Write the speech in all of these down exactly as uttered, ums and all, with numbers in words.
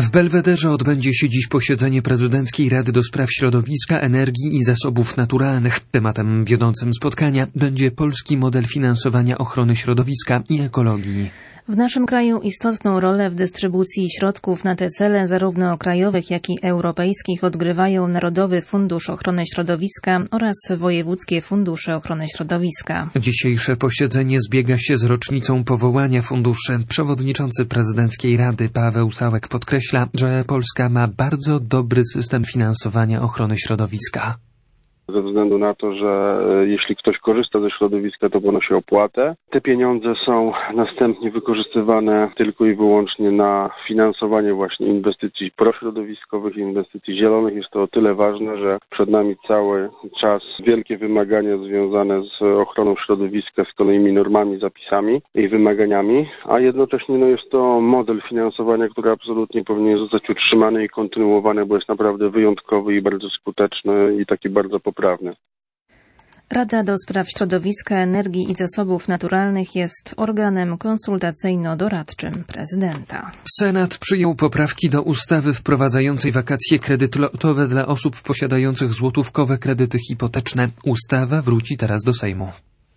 W Belwederze odbędzie się dziś posiedzenie Prezydenckiej Rady do Spraw Środowiska, Energii i Zasobów Naturalnych. Tematem wiodącym spotkania będzie polski model finansowania ochrony środowiska i ekologii. W naszym kraju istotną rolę w dystrybucji środków na te cele, zarówno krajowych, jak i europejskich, odgrywają Narodowy Fundusz Ochrony Środowiska oraz wojewódzkie fundusze ochrony środowiska. Dzisiejsze posiedzenie zbiega się z rocznicą powołania funduszy. Przewodniczący Prezydenckiej Rady Paweł Sałek podkreśla, że Polska ma bardzo dobry system finansowania ochrony środowiska. Ze względu na to, że jeśli ktoś korzysta ze środowiska, to ponosi opłatę. Te pieniądze są następnie wykorzystywane tylko i wyłącznie na finansowanie właśnie inwestycji prośrodowiskowych, inwestycji zielonych. Jest to o tyle ważne, że przed nami cały czas wielkie wymagania związane z ochroną środowiska, z kolejnymi normami, zapisami i wymaganiami, a jednocześnie no, jest to model finansowania, który absolutnie powinien zostać utrzymany i kontynuowany, bo jest naprawdę wyjątkowy i bardzo skuteczny i taki bardzo poprawny. Prawny. Rada do Spraw Środowiska, Energii i Zasobów Naturalnych jest organem konsultacyjno-doradczym prezydenta. Senat przyjął poprawki do ustawy wprowadzającej wakacje kredytowe dla osób posiadających złotówkowe kredyty hipoteczne. Ustawa wróci teraz do Sejmu.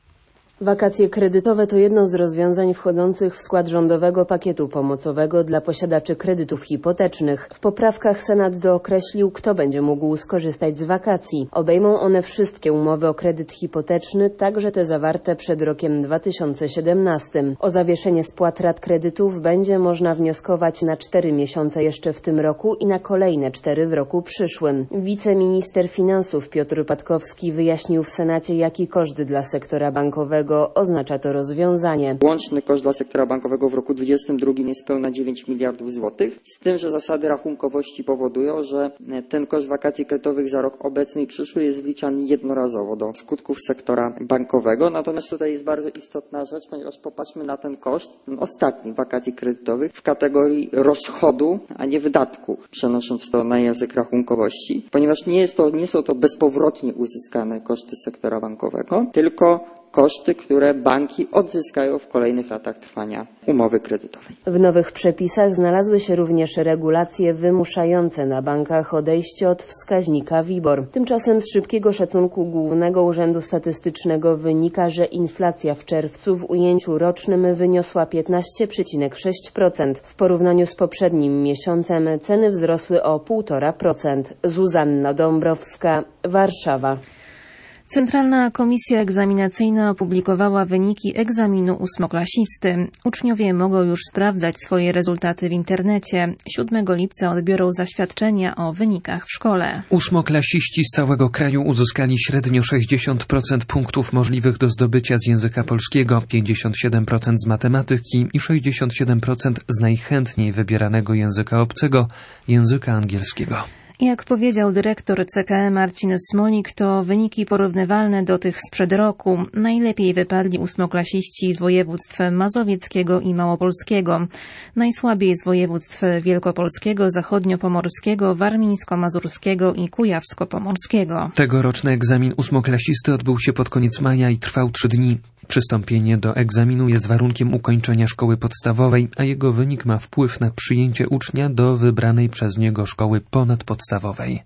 Wakacje kredytowe to jedno z rozwiązań wchodzących w skład rządowego pakietu pomocowego dla posiadaczy kredytów hipotecznych. W poprawkach Senat dookreślił, kto będzie mógł skorzystać z wakacji. Obejmą one wszystkie umowy o kredyt hipoteczny, także te zawarte przed rokiem dwa tysiące siedemnastym. O zawieszenie spłat rat kredytów będzie można wnioskować na cztery miesiące jeszcze w tym roku i na kolejne cztery w roku przyszłym. Wiceminister finansów Piotr Patkowski wyjaśnił w Senacie, jaki koszt dla sektora bankowego oznacza to rozwiązanie. Łączny koszt dla sektora bankowego w roku dwudziestym drugim jest pełna dziewięć miliardów złotych, z tym, że zasady rachunkowości powodują, że ten koszt wakacji kredytowych za rok obecny i przyszły jest wliczany jednorazowo do skutków sektora bankowego. Natomiast tutaj jest bardzo istotna rzecz, ponieważ popatrzmy na ten koszt ten ostatni wakacji kredytowych w kategorii rozchodu, a nie wydatku, przenosząc to na język rachunkowości, ponieważ nie jest to, nie są to bezpowrotnie uzyskane koszty sektora bankowego, tylko koszty, które banki odzyskają w kolejnych latach trwania umowy kredytowej. W nowych przepisach znalazły się również regulacje wymuszające na bankach odejście od wskaźnika WIBOR. Tymczasem z szybkiego szacunku Głównego Urzędu Statystycznego wynika, że inflacja w czerwcu w ujęciu rocznym wyniosła piętnaście przecinek sześć procent. W porównaniu z poprzednim miesiącem ceny wzrosły o półtora procent. Zuzanna Dąbrowska, Warszawa. Centralna Komisja Egzaminacyjna opublikowała wyniki egzaminu ósmoklasisty. Uczniowie mogą już sprawdzać swoje rezultaty w internecie. siódmego lipca odbiorą zaświadczenia o wynikach w szkole. Ósmoklasiści z całego kraju uzyskali średnio sześćdziesiąt procent punktów możliwych do zdobycia z języka polskiego, pięćdziesiąt siedem procent z matematyki i sześćdziesiąt siedem procent z najchętniej wybieranego języka obcego, języka angielskiego. Jak powiedział dyrektor C K E Marcin Smolik, to wyniki porównywalne do tych sprzed roku. Najlepiej wypadli ósmoklasiści z województw mazowieckiego i małopolskiego. Najsłabiej z województw wielkopolskiego, zachodniopomorskiego, warmińsko-mazurskiego i kujawsko-pomorskiego. Tegoroczny egzamin ósmoklasisty odbył się pod koniec maja i trwał trzy dni. Przystąpienie do egzaminu jest warunkiem ukończenia szkoły podstawowej, a jego wynik ma wpływ na przyjęcie ucznia do wybranej przez niego szkoły ponadpodstawowej.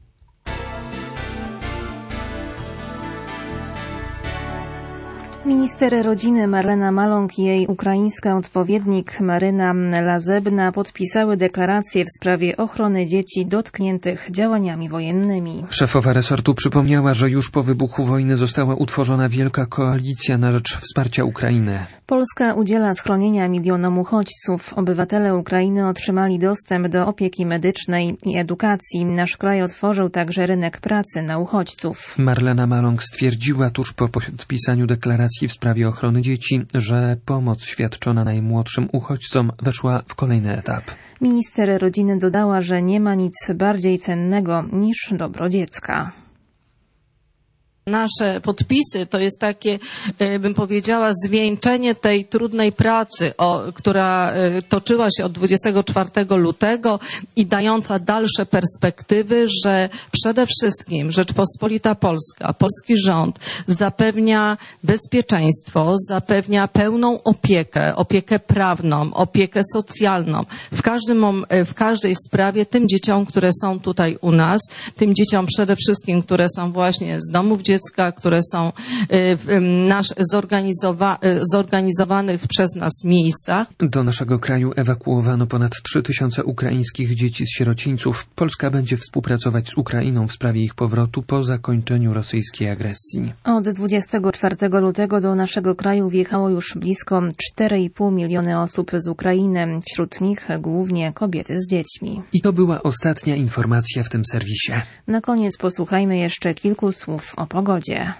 Minister rodziny Marlena Maląg i jej ukraińska odpowiednik Maryna Lazebna podpisały deklarację w sprawie ochrony dzieci dotkniętych działaniami wojennymi. Szefowa resortu przypomniała, że już po wybuchu wojny została utworzona wielka koalicja na rzecz wsparcia Ukrainy. Polska udziela schronienia milionom uchodźców. Obywatele Ukrainy otrzymali dostęp do opieki medycznej i edukacji. Nasz kraj otworzył także rynek pracy na uchodźców. Marlena Maląg stwierdziła tuż po podpisaniu deklaracji w sprawie ochrony dzieci, że pomoc świadczona najmłodszym uchodźcom weszła w kolejny etap. Minister rodziny dodała, że nie ma nic bardziej cennego niż dobro dziecka. Nasze podpisy to jest takie, bym powiedziała, zwieńczenie tej trudnej pracy, o, która toczyła się od dwudziestego czwartego lutego i dająca dalsze perspektywy, że przede wszystkim Rzeczpospolita Polska, polski rząd zapewnia bezpieczeństwo, zapewnia pełną opiekę, opiekę prawną, opiekę socjalną w każdym, w każdej sprawie tym dzieciom, które są tutaj u nas, tym dzieciom przede wszystkim, które są właśnie z domów dziecka, które są w nasz zorganizowa zorganizowanych przez nas miejscach. Do naszego kraju ewakuowano ponad trzy tysiące ukraińskich dzieci z sierocińców. Polska będzie współpracować z Ukrainą w sprawie ich powrotu po zakończeniu rosyjskiej agresji. Od dwudziestego czwartego lutego do naszego kraju wjechało już blisko cztery i pół miliona osób z Ukrainy, wśród nich głównie kobiety z dziećmi. I to była ostatnia informacja w tym serwisie. Na koniec posłuchajmy jeszcze kilku słów o pogodzie.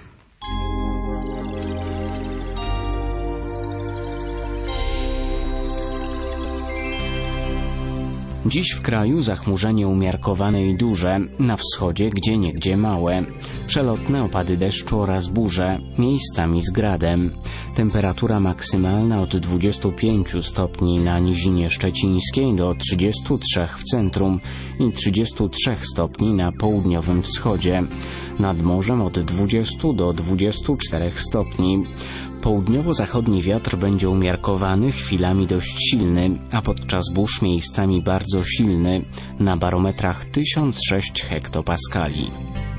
Dziś w kraju zachmurzenie umiarkowane i duże, na wschodzie gdzieniegdzie małe. Przelotne opady deszczu oraz burze, miejscami z gradem. Temperatura maksymalna od dwudziestu pięciu stopni na nizinie szczecińskiej do trzydziestu trzech w centrum i trzydziestu trzech stopni na południowym wschodzie. Nad morzem od dwudziestu do dwudziestu czterech stopni. Południowo-zachodni wiatr będzie umiarkowany, chwilami dość silny, a podczas burz miejscami bardzo silny, na barometrach tysiąc sześć hektopaskali.